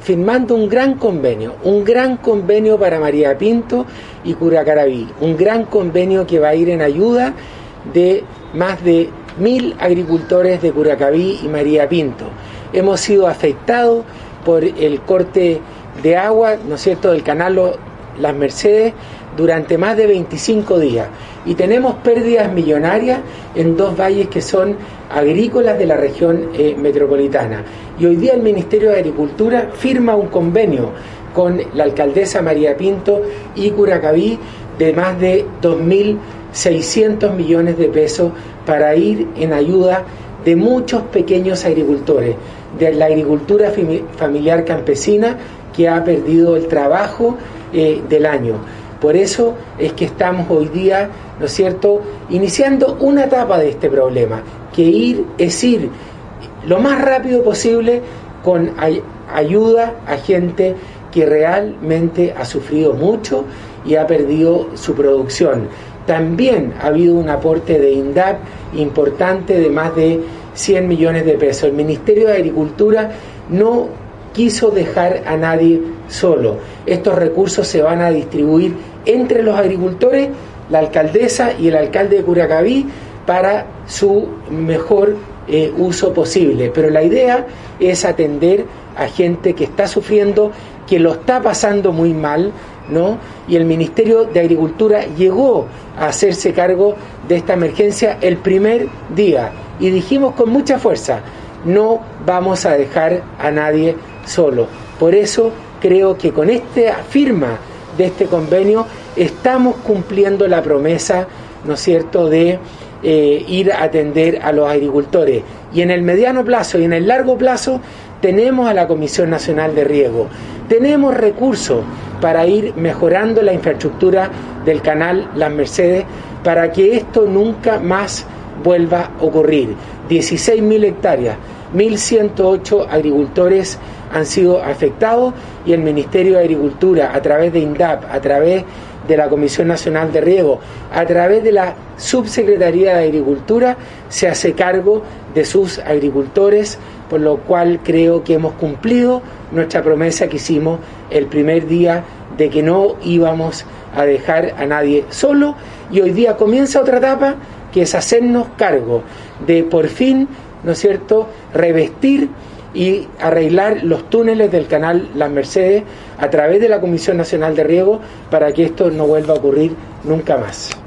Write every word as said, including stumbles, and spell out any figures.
firmando un gran convenio, un gran convenio para María Pinto y Curacaví, un gran convenio que va a ir en ayuda de más de mil agricultores de Curacaví y María Pinto. Hemos sido afectados por el corte de agua, ¿no es cierto?, del canal Las Mercedes durante más de veinticinco días, y tenemos pérdidas millonarias en dos valles que son agrícolas de la región eh, metropolitana. Y hoy día el Ministerio de Agricultura firma un convenio con la alcaldesa María Pinto y Curacaví de más de dos mil seiscientos millones de pesos para ir en ayuda de muchos pequeños agricultores, de la agricultura familiar campesina que ha perdido el trabajo eh, del año. Por eso es que estamos hoy día, ¿no es cierto?, iniciando una etapa de este problema, que ir es ir lo más rápido posible con ay- ayuda a gente que realmente ha sufrido mucho y ha perdido su producción. También ha habido un aporte de INDAP importante de más de cien millones de pesos. El Ministerio de Agricultura no quiso dejar a nadie solo. Estos recursos se van a distribuir entre los agricultores, la alcaldesa y el alcalde de Curacaví para su mejor eh, uso posible. Pero la idea es atender a gente que está sufriendo, que lo está pasando muy mal, ¿no? Y el Ministerio de Agricultura llegó a hacerse cargo de esta emergencia el primer día y dijimos con mucha fuerza: no vamos a dejar a nadie solo. Por eso creo que con esta firma de este convenio estamos cumpliendo la promesa, ¿no es cierto?, de eh, ir a atender a los agricultores. Y en el mediano plazo y en el largo plazo tenemos a la Comisión Nacional de Riego, tenemos recursos para ir mejorando la infraestructura del canal Las Mercedes para que esto nunca más vuelva a ocurrir. dieciséis mil hectáreas, mil ciento ocho agricultores han sido afectados y el Ministerio de Agricultura, a través de INDAP, a través de la Comisión Nacional de Riego, a través de la Subsecretaría de Agricultura, se hace cargo de sus agricultores, por lo cual creo que hemos cumplido nuestra promesa que hicimos el primer día de que no íbamos a dejar a nadie solo, y hoy día comienza otra etapa que es hacernos cargo de por fin, ¿no es cierto?, revestir y arreglar los túneles del canal Las Mercedes a través de la Comisión Nacional de Riego para que esto no vuelva a ocurrir nunca más.